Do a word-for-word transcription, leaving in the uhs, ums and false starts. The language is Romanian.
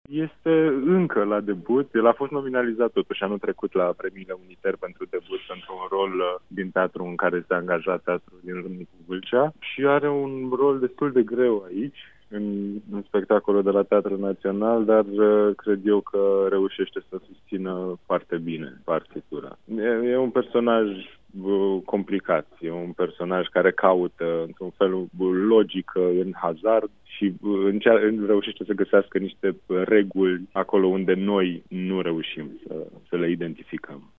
Este încă la debut. El a fost nominalizat totuși anul trecut la premiile Uniter pentru debut, pentru un rol din teatru în care este angajat teatru din Râmnicu Vâlcea și are un rol destul de greu aici, în, în spectacolul de la Teatrul Național, dar cred eu că reușește să susțină foarte bine partitura. E, e un personaj complicat, e un personaj care caută într-un fel logică în hazard și încearcă, reușește să găsească niște reguli acolo unde noi nu reușim să, să le identificăm.